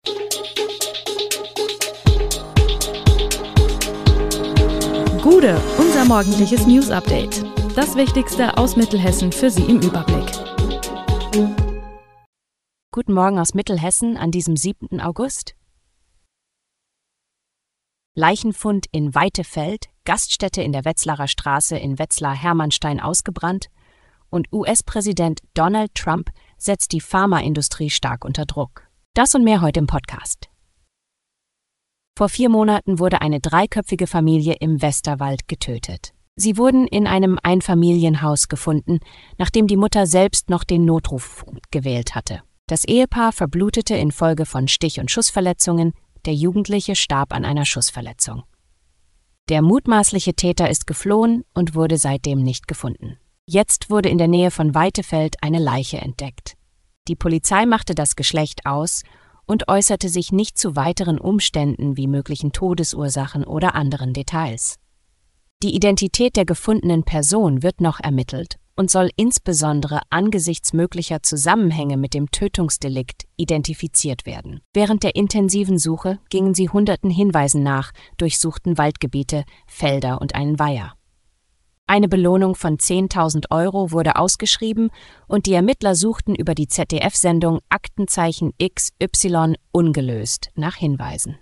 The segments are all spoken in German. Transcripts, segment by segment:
Gude, unser morgendliches News-Update. Das Wichtigste aus Mittelhessen für Sie im Überblick. Guten Morgen aus Mittelhessen an diesem 7. August. Leichenfund in Weitefeld, Gaststätte in der Wetzlarer Straße in Wetzlar-Hermannstein ausgebrannt und US-Präsident Donald Trump setzt die Pharmaindustrie stark unter Druck. Das und mehr heute im Podcast. Vor 4 Monaten wurde eine 3-köpfige Familie im Westerwald getötet. Sie wurden in einem Einfamilienhaus gefunden, nachdem die Mutter selbst noch den Notruf gewählt hatte. Das Ehepaar verblutete infolge von Stich- und Schussverletzungen, der Jugendliche starb an einer Schussverletzung. Der mutmaßliche Täter ist geflohen und wurde seitdem nicht gefunden. Jetzt wurde in der Nähe von Weitefeld eine Leiche entdeckt. Die Polizei machte das Geschlecht aus und äußerte sich nicht zu weiteren Umständen wie möglichen Todesursachen oder anderen Details. Die Identität der gefundenen Person wird noch ermittelt und soll insbesondere angesichts möglicher Zusammenhänge mit dem Tötungsdelikt identifiziert werden. Während der intensiven Suche gingen sie hunderten Hinweisen nach, durchsuchten Waldgebiete, Felder und einen Weiher. Eine Belohnung von 10.000 € wurde ausgeschrieben und die Ermittler suchten über die ZDF-Sendung Aktenzeichen XY ungelöst nach Hinweisen.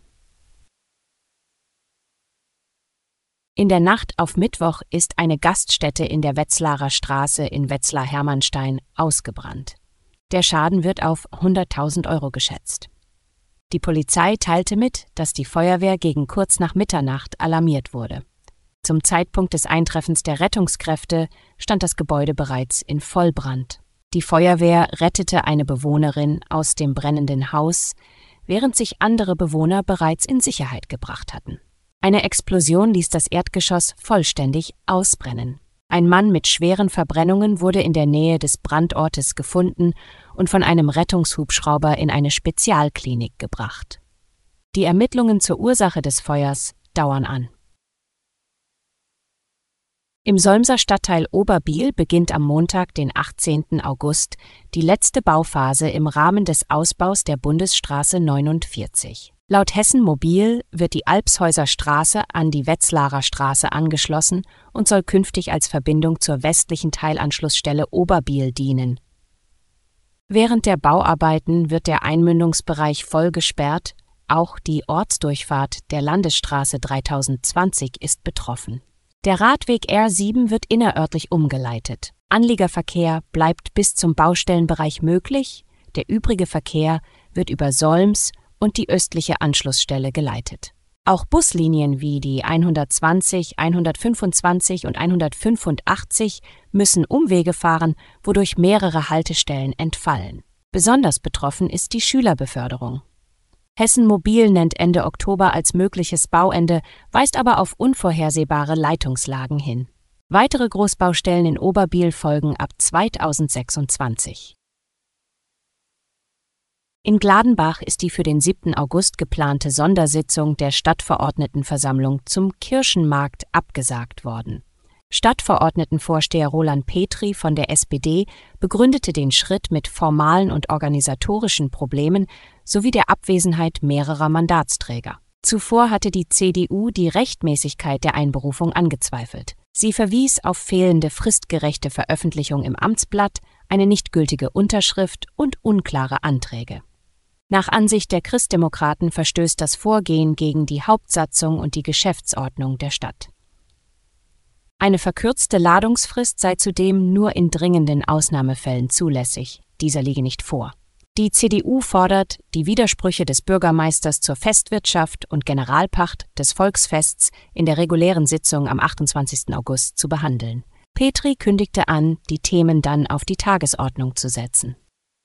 In der Nacht auf Mittwoch ist eine Gaststätte in der Wetzlarer Straße in Wetzlar-Hermannstein ausgebrannt. Der Schaden wird auf 100.000 € geschätzt. Die Polizei teilte mit, dass die Feuerwehr gegen kurz nach Mitternacht alarmiert wurde. Zum Zeitpunkt des Eintreffens der Rettungskräfte stand das Gebäude bereits in Vollbrand. Die Feuerwehr rettete eine Bewohnerin aus dem brennenden Haus, während sich andere Bewohner bereits in Sicherheit gebracht hatten. Eine Explosion ließ das Erdgeschoss vollständig ausbrennen. Ein Mann mit schweren Verbrennungen wurde in der Nähe des Brandortes gefunden und von einem Rettungshubschrauber in eine Spezialklinik gebracht. Die Ermittlungen zur Ursache des Feuers dauern an. Im Solmser Stadtteil Oberbiel beginnt am Montag, den 18. August, die letzte Bauphase im Rahmen des Ausbaus der Bundesstraße 49. Laut Hessen Mobil wird die Alpshäuser Straße an die Wetzlarer Straße angeschlossen und soll künftig als Verbindung zur westlichen Teilanschlussstelle Oberbiel dienen. Während der Bauarbeiten wird der Einmündungsbereich voll gesperrt, auch die Ortsdurchfahrt der Landesstraße 3020 ist betroffen. Der Radweg R7 wird innerörtlich umgeleitet. Anliegerverkehr bleibt bis zum Baustellenbereich möglich, der übrige Verkehr wird über Solms und die östliche Anschlussstelle geleitet. Auch Buslinien wie die 120, 125 und 185 müssen Umwege fahren, wodurch mehrere Haltestellen entfallen. Besonders betroffen ist die Schülerbeförderung. Hessen Mobil nennt Ende Oktober als mögliches Bauende, weist aber auf unvorhersehbare Leitungslagen hin. Weitere Großbaustellen in Oberbiel folgen ab 2026. In Gladenbach ist die für den 7. August geplante Sondersitzung der Stadtverordnetenversammlung zum Kirchenmarkt abgesagt worden. Stadtverordnetenvorsteher Roland Petri von der SPD begründete den Schritt mit formalen und organisatorischen Problemen sowie der Abwesenheit mehrerer Mandatsträger. Zuvor hatte die CDU die Rechtmäßigkeit der Einberufung angezweifelt. Sie verwies auf fehlende fristgerechte Veröffentlichung im Amtsblatt, eine nicht gültige Unterschrift und unklare Anträge. Nach Ansicht der Christdemokraten verstößt das Vorgehen gegen die Hauptsatzung und die Geschäftsordnung der Stadt. Eine verkürzte Ladungsfrist sei zudem nur in dringenden Ausnahmefällen zulässig. Dieser liege nicht vor. Die CDU fordert, die Widersprüche des Bürgermeisters zur Festwirtschaft und Generalpacht des Volksfests in der regulären Sitzung am 28. August zu behandeln. Petri kündigte an, die Themen dann auf die Tagesordnung zu setzen.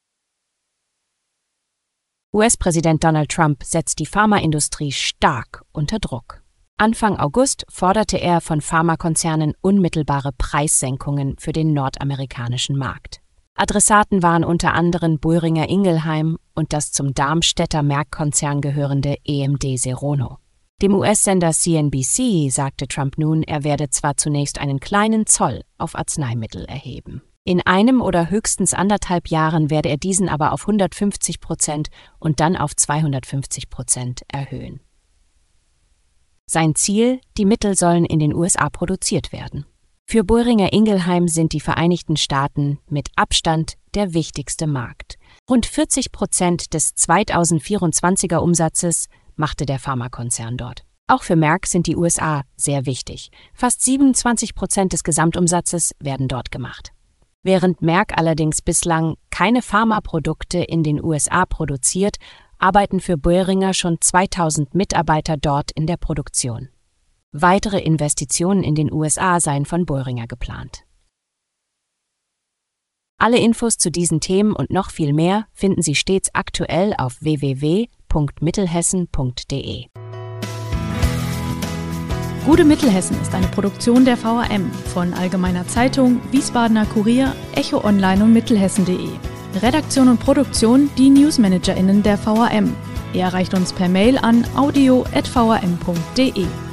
US-Präsident Donald Trump setzt die Pharmaindustrie stark unter Druck. Anfang August forderte er von Pharmakonzernen unmittelbare Preissenkungen für den nordamerikanischen Markt. Adressaten waren unter anderem Boehringer Ingelheim und das zum Darmstädter Merck-Konzern gehörende EMD Serono. Dem US-Sender CNBC sagte Trump nun, er werde zwar zunächst einen kleinen Zoll auf Arzneimittel erheben. In 1 oder höchstens 1,5 Jahren werde er diesen aber auf 150% und dann auf 250% erhöhen. Sein Ziel: Die Mittel sollen in den USA produziert werden. Für Boehringer Ingelheim sind die Vereinigten Staaten mit Abstand der wichtigste Markt. Rund 40% des 2024er Umsatzes machte der Pharmakonzern dort. Auch für Merck sind die USA sehr wichtig. Fast 27% des Gesamtumsatzes werden dort gemacht. Während Merck allerdings bislang keine Pharmaprodukte in den USA produziert, arbeiten für Boehringer schon 2000 Mitarbeiter dort in der Produktion. Weitere Investitionen in den USA seien von Boehringer geplant. Alle Infos zu diesen Themen und noch viel mehr finden Sie stets aktuell auf www.mittelhessen.de. Gute Mittelhessen ist eine Produktion der VRM von Allgemeiner Zeitung, Wiesbadener Kurier, Echo Online und Mittelhessen.de. Redaktion und Produktion die NewsmanagerInnen der VRM. Ihr erreicht uns per Mail an audio@vrm.de.